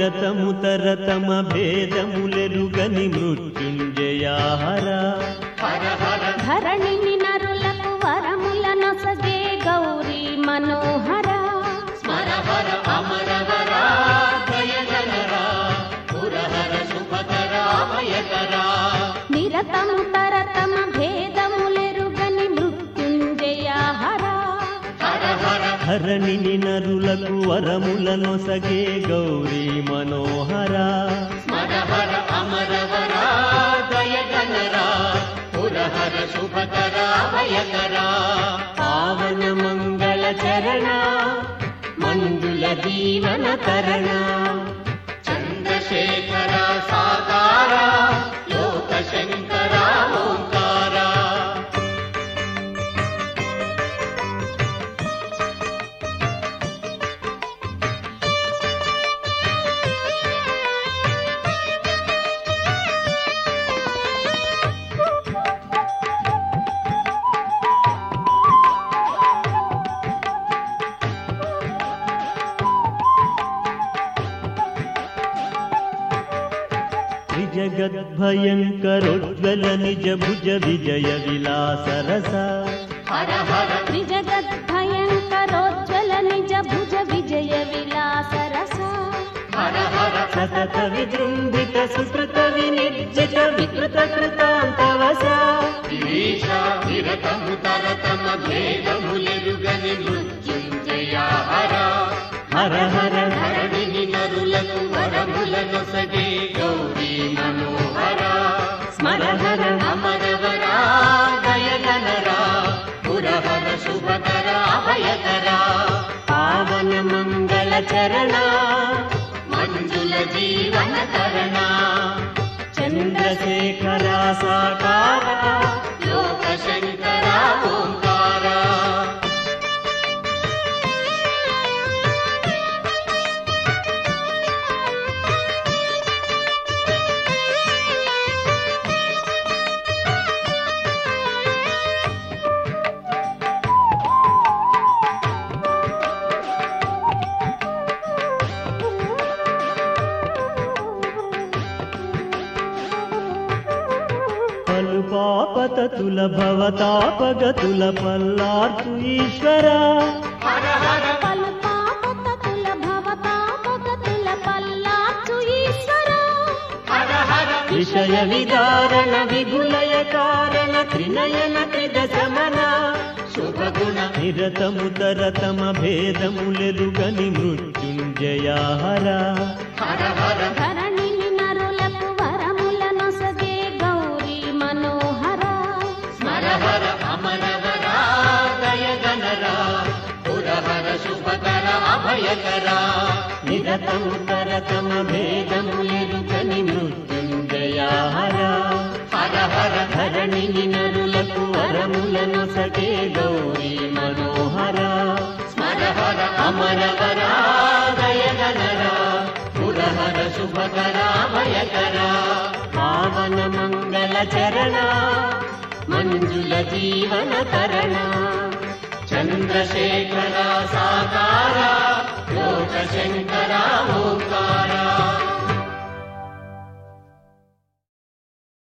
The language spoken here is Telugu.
నిరతము తరతమ భేదములెరుగని మృత్యుంజయాహర ధరణిని నరులకు వరముల నొసగే గౌరీ మనోహర స్మరహర అమరవర దయగనర పురహర శుభకర అభయకర నిరతము తరతమ భేదములెరుగని మృత్యుంజయాహర ధరణిని నరులకు వరముల నొసగే గౌరీ మనోహర స్మరహర అమరవర దయగనర పురహర శుభకర అభయకర పావన మంగళ చరణ మంజుల జీవన కరణ చంద్రశేఖర సాకార లోక శంకర ఓంకార జగద్భయంకరోజ్వల నిజ భుజ విజయ విలాస రస త్రిజగద్భయంకరోజ్వల నిజ భుజ విజయ విలాస రస సతత విజృంభిత సుకృత వినిర్జిత వికృత కృతాంతవస గిరీశ నిరతము తరతమ భేదములెరుగని మృత్యుంజయాహర హర హర ధరణిని నరులకు వరముల నొసగే గౌరీ మనోహర స్మరహర అమరవర దయగనర పురహర శుభకర అభయకర పావన మంగళ చరణ మంజుల జీవన కరణ చంద్రశేఖర సాకార లోక శంకర ఓంకార పాపతతుల భవతాపగతుల పల్లార్తు ఈశ్వర పలు పాపతతుల భవతాపగతుల పల్లార్చు ఈశ్వర విషయ విదారణ విభులయ కారణ త్రినయన త్రిదశమన శుభగుణ నిరతము తరతమ భేదములెరుగని మృత్యుంజయాహర ధరణిని నరులకు వరముల నొసగే గౌరీ మనోహర స్మరహర అమరవర దయగనర పురహర శుభకర అభయకర నిరతము తరతమ భేదములెరుగని మృత్యుంజయాహర హర హర ధరణిని నరులకు వరముల నొసగే గౌరీ మనోహర స్మరహర అమరవర దయగనర పురహర శుభకర అభయకర పావన మంగళ చరణ మంజుల జీవన కరణ చంద్రశేఖర